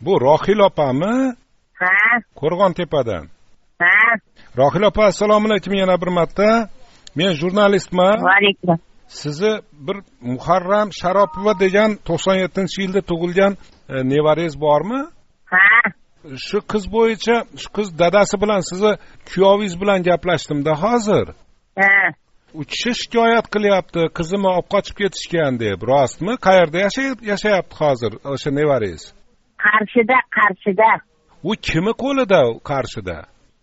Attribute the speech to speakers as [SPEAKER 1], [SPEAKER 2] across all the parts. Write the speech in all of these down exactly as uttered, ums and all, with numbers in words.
[SPEAKER 1] bu Rohil opami?
[SPEAKER 2] Ha.
[SPEAKER 1] Qo'rg'ontepadan.
[SPEAKER 2] Ha.
[SPEAKER 1] Rohil opa, assalomu alaykum yana bir marta. Men jurnalistman.
[SPEAKER 2] Va alaykum.
[SPEAKER 1] Sizni bir Muharram Sharopova degan to'qson yettinchi yilda tug'ilgan e, nevarangiz bormi?
[SPEAKER 2] Ha.
[SPEAKER 1] Shu qiz bo'yicha, shu qiz dadasi bilan sizni kuyovingiz bilan gaplashdim-da hozir.
[SPEAKER 2] Ha.
[SPEAKER 1] U kishi shikoyat qilyapti, qizimni olib qochib ketishgan deb. Rostmi? Qayerda yashayapti hozir o'sha nevarangiz?
[SPEAKER 2] Qarshida, Qarshida.
[SPEAKER 1] U kimi qo'lida Qarshida?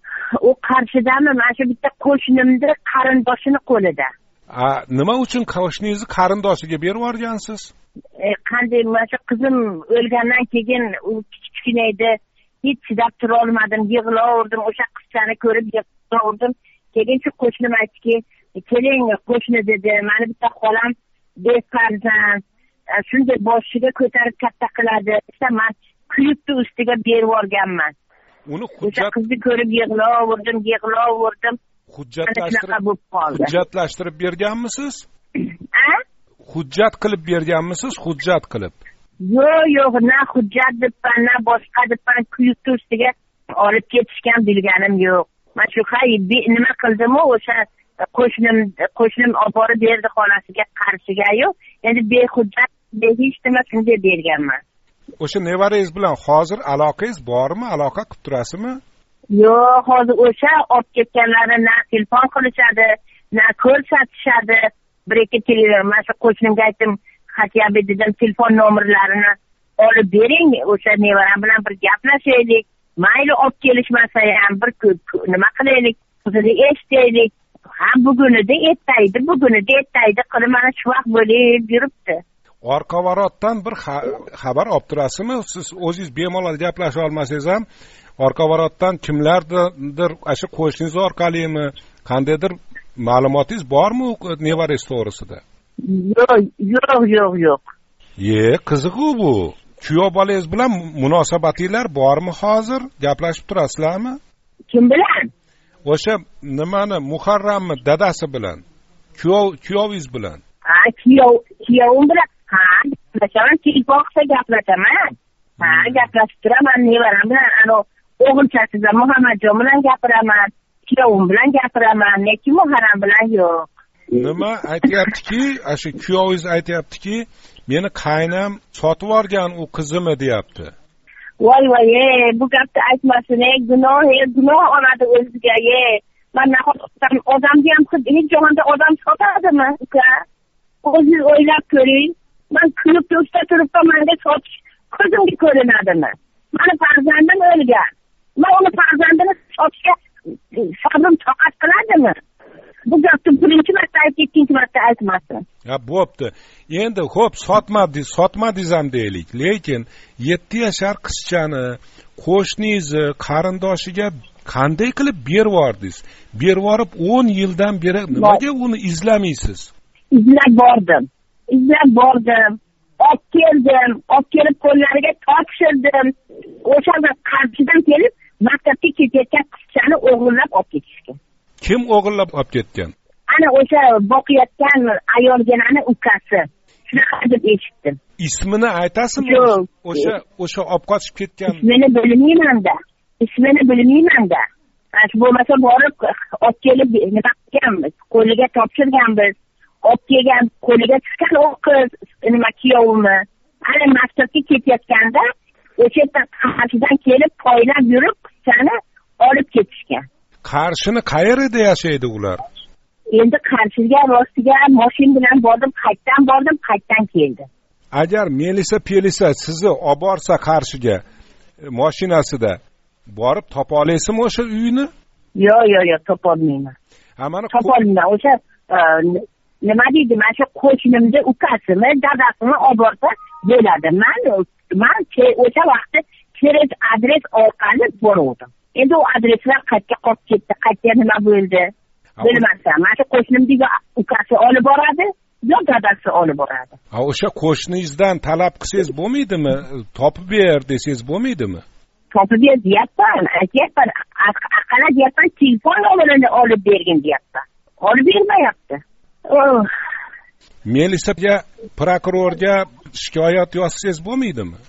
[SPEAKER 2] U Qarshidami? Mana shu bitta qo'shnimni qarindoshini qo'lida.
[SPEAKER 1] A, nima uchun qo'shningizni qarindoshiga berib yuborgansiz?
[SPEAKER 2] E, qanday, mana shu qizim o'lgandan keyin u kichkina edi, hech chidab tura olmadim, yig'laverdim, o'sha qizchani ko'rib yig'laverdim. Keyin shu qo'shnim aytdiki, keling qo'shni dedi, mani bitta xolam befarzand, shunday boshiga ko'tarib katta qiladi. Esa men kuyibni ustiga berib yuborganman.
[SPEAKER 1] Uni hujjat
[SPEAKER 2] qizni ko'rib yig'laverdim, yig'laverdim.
[SPEAKER 1] Hujjatlashtirib hujjatlashtirib berganmisiz?
[SPEAKER 2] Ha?
[SPEAKER 1] Hujjat qilib berganmisiz? Hujjat qilib.
[SPEAKER 2] Yo'q, yo'q, na hujjat debman, na boshqa debman, kuyibni ustiga olib ketishgan bilganim yo'q. Men shu hay nima qildim-u, o'sha qo'shnim qo'shnim olib borib berdi xolasiga Qarshiga-yu, endi behujjat, hech nima shunday berganman.
[SPEAKER 1] O'sha nevarangiz bilan hozir aloqangiz bormi? Aloqa qilib turasizmi?
[SPEAKER 2] Yo'q, hozir o'sha olib ketganlarni na telefon qilishadi, na ko'rsatishadi. Bir ikki telefon, mana shu qo'shnimga aytdim, Xatiyabi dedim, telefon nomerlarini olib bering, o'sha nevaram bilan bir gaplashaylik. Mayli olib kelishmasa ham bir nima qilaylik, o'zini eshitaylik. Ha, bugunida ertaydi, bugunida ertaydi qilib mana shu vaqt bo'lib yuribdi.
[SPEAKER 1] Orqavarotdan bir xabar olib turasizmi? Siz o'zingiz bemalol gaplasha olmasangiz ham Orqavarotdan kimlardir, o'sha qo'shningiz orqalimi, qandaydir ma'lumotingiz bormi nevarangiz to'g'risida?
[SPEAKER 2] Yo'q, yo'q, yo'q, yo'q.
[SPEAKER 1] Ye, qiziq-ku bu. Kuyov bolangiz bilan munosabatinglar bormi hozir? Gaplashib turasizlarmi?
[SPEAKER 2] Kim bilan?
[SPEAKER 1] O'sha nimani, Muharramni dadasi bilan, kuyov kuyovingiz bilan.
[SPEAKER 2] Ha, kuyov, kuyovim bilan. Ha, gaplashaman, telefon qilsa gaplasaman. Ha, gaplashib turaman, nevaram bilan, ano o'g'ilchasiz Muhammadjon bilan gapiraman, kuyovim bilan gapiraman, lekin Muharram bilan yo'q.
[SPEAKER 1] Nima aytyaptiki, o'sha kuyovingiz aytyaptiki, meni qaynam sotib olgan u qizimni deyapti.
[SPEAKER 2] Voy voy, bu gapni aytmasin, gunoh, gunoh oladi o'ziga. Men nahotdan odamga ham hech joyda odam sotadimi, uka? O'zingiz o'ylab ko'ring. Men kulib turibda turibda menga sotish ko'zimga ko'rinadimi? Meni farzandim o'lgan. Men uni farzandini sotishga sabrim toqat qiladimi? Bu gapni birinchi marta aytib, ikkinchi marta aytmasin.
[SPEAKER 1] Ya bo'pti. Endi xo'p, sotmadingiz, sotmadingiz ham deylik. Lekin yetti yashar qizchani qo'shningizni qarindoshiga qanday qilib berib yubordingiz? Berib yuborib o'n yildan beri nimaga uni izlamaysiz?
[SPEAKER 2] Izlab bordim. Izlab bordim. Olib keldim, olib kelib qo'llariga topshirdim. O'shanda Qarshidan kelib maktabga ketayotgan qizchani o'g'irlab olib ketishgan.
[SPEAKER 1] Kim o'g'irlab olib ketgan?
[SPEAKER 2] Ana o'sha boqayotgan ayolginani ukasi. Shunaqa deb eshitdim.
[SPEAKER 1] Ismini aytasizmi?
[SPEAKER 2] Yo'q.
[SPEAKER 1] O'sha o'sha olib qochib ketgan.
[SPEAKER 2] Ismini bilmayman-da. Ismini bilmayman-da. Shu bo'lmasa borib olib kelib nima qilganmiz? Qo'liga topshirganmiz. Olib kelgan, qo'liga tushgan o qiz, nima kuyovimi. Ana maktabga ketayotganda o'sha yerdan Qarshidan kelib poylab yurib qizchani olib ketishgan.
[SPEAKER 1] Qarshini qayerda yashaydi ular?
[SPEAKER 2] Endi Qarshiga rostiga mashin bilan bordim, qaytdan bordim, qaytdan keldim.
[SPEAKER 1] Agar Melisa Pelisa sizni olib borsa Qarshiga mashinasida borib topa olasizmi o'sha uyni?
[SPEAKER 2] Yo'q, yo'q, yo'q, topa olmayman.
[SPEAKER 1] Ha, mana
[SPEAKER 2] topa olmayman. O'sha nima deydi, mana shu qo'shnimni ukasimi, dadasini olib borsa bo'ladi. Men men o'sha vaqtda kerak adres orqali bordim. Endi u adreslar qayerga qolib ketdi, qayerga nima bo'ldi? Bilmasam, mana shu qo'shnimning ukasi olib boradi, yo dadasi olib boradi.
[SPEAKER 1] Ha, o'sha qo'shningizdan talab qilsangiz bo'lmaydimi? Topib ber desangiz bo'lmaydimi?
[SPEAKER 2] Topib ber deyapman, aytyapman, aqala deyapman, telefon nomerini olib bergin deyapman. Olib bermayapti. Oh.
[SPEAKER 1] Melisaga, prokurorga shikoyat yozsangiz bo'lmaydimi?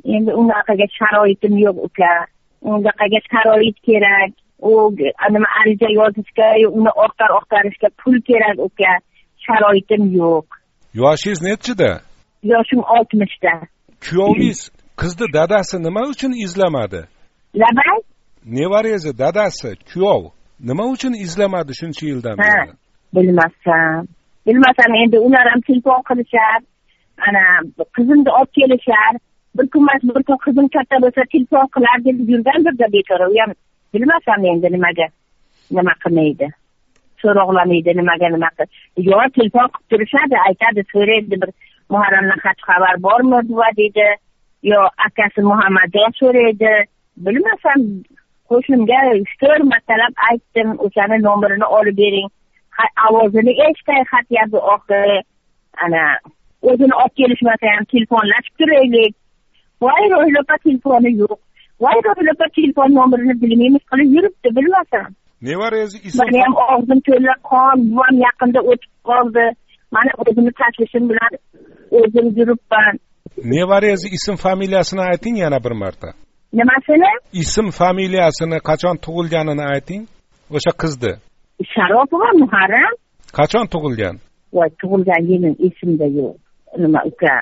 [SPEAKER 2] endi unaqaga sharoitim yo'q uka. Unaqaga sharoit kerak. U nima ariza yozishga, uni ortar ortarishga pul kerak uka. Sharoitim yo'q.
[SPEAKER 1] Yoshingiz nechida?
[SPEAKER 2] Yoshim oltmishda.
[SPEAKER 1] Kuyovingiz qizni dadasi nima uchun izlamadi?
[SPEAKER 2] Labay?
[SPEAKER 1] Nevarangiz dadasi, kuyov nima uchun izlamadi shuncha yildan beri?
[SPEAKER 2] Bilmasam. Bilmasam, endi ular ham telefon qilishar. Ana qizimni olib kelishar. Bir kunmas bir kun qizim katta bo'lsa telefon qilar deb yurgandir-da bechora. U ham bilmasam endi nimaga. Nima qilmaydi. So'roqlamaydi nimaga nima qil. Yo, telefon qilib turishadi, aytadi, so'raydi bir Muharramdan xat xabar bormi buva deydi. Yo, akasi Muhammaddan so'raydi. Bilmasam, qo'shnimga uch to'rt martalab aytdim, o'shani nomerini olib bering. Ovozini eshitay, xat yozdi oxiri. Ana o'zini olib kelishmasa ham telefonlashib turaylik. Voy, ro'yxatda telefoni yo'q. Voy, ro'yxatda telefon nomerini bilmaymiz qilib yuribdi, bilmasam.
[SPEAKER 1] Nevarangiz ism
[SPEAKER 2] Men ham og'zim to'la qon, buvam yaqinda o'tib qoldi. Mana o'zimni tashvishim bilan o'zim yuribman.
[SPEAKER 1] Nevarangiz ism familiyasini ayting yana bir marta.
[SPEAKER 2] Nimasini?
[SPEAKER 1] Ism familiyasini, qachon tug'ilganini ayting. O'sha qizni.
[SPEAKER 2] Sharopova Muharram.
[SPEAKER 1] Qachon tug'ilgan?
[SPEAKER 2] Voy, tug'ilgan yilim esimda yo'q. Nima uka?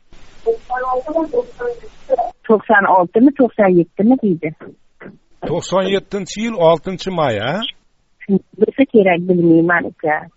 [SPEAKER 2] to'qson oltimi, to'qson yettimi deydi.
[SPEAKER 1] to'qson yettinchi yil oltinchi may, ha?
[SPEAKER 2] Bo'lsa kerak, bilmayman uka.